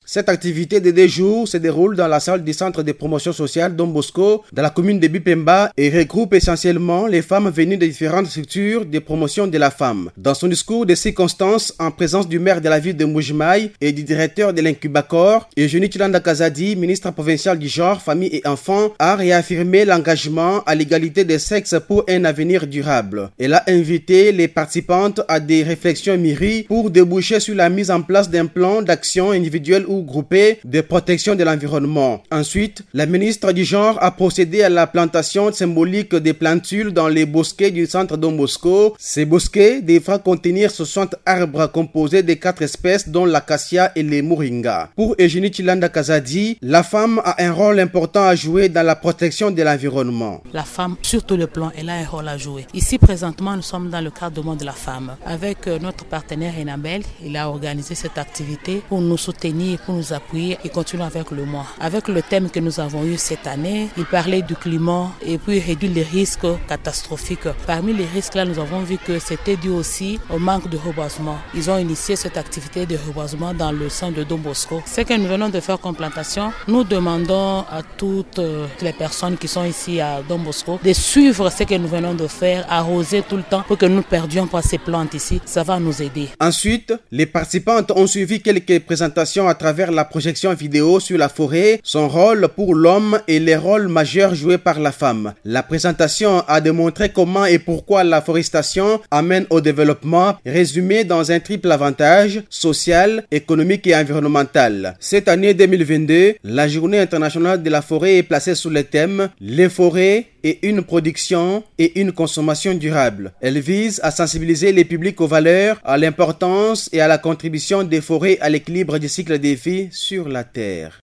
Cette activité de 2 jours se déroule dans la salle du centre de promotion sociale Don Bosco, dans la commune de Bipemba, et regroupe essentiellement les femmes venues de différentes structures de promotion de la femme. Dans son discours de circonstance, en présence du maire de la ville de Mbuji-Mayi et du directeur de l'Incubacor, Eugénie Tshilanda Kazadi, ministre provincial du genre, famille et enfants, a réaffirmé l'engagement à l'égalité des sexes pour un avenir durable. Elle a invité les participantes à des réflexions mûries pour déboucher sur la mise en place d'un plan d'action individuel ou groupé de protection de l'environnement. Ensuite, la ministre du genre a procédé à la plantation symbolique des plantules dans les bosquets du centre Don Bosco. Ces bosquets devraient contenir 60 arbres composés de 4 espèces dont l'acacia et les moringa. Pour Eugénie Tshilanda Kazadi, la femme a un rôle important à jouer dans la protection de l'environnement. La femme, sur tout le plan, elle a un rôle à jouer. Ici, présentement, nous sommes dans le cadre du mois de la femme. Avec notre partenaire Enabel, il a organisé cette activité pour nous soutenir, pour nous appuyer et continuer avec le mois. Avec le thème que nous avons eu cette année, il parlait du climat et puis réduire les risques catastrophiques. Parmi les risques là, nous avons vu que c'était dû aussi au manque de reboisement. Ils ont initié cette activité de reboisement dans le centre de Don Bosco. Ce que nous venons de faire comme plantation, nous demandons à toutes les personnes qui sont ici à Don Bosco de suivre ce que nous venons de faire, arroser tout le temps pour que nous ne perdions pas ces plantes ici. Ça va nous aider. Ensuite, les participantes ont suivi quelques présentations à travers la projection vidéo sur la forêt, son rôle pour l'homme et les rôles majeurs joués par la femme. La présentation a démontré comment et pourquoi la forestation amène au développement, résumé dans un triple avantage social, économique et environnemental. Cette année 2022, la Journée internationale de la forêt est placée sous le thème « Les forêts et une production et une consommation durable ». Elle vise à sensibiliser les publics aux valeurs, à l'importance et à la contribution des forêts à l'équilibre du cycle des vies sur la Terre.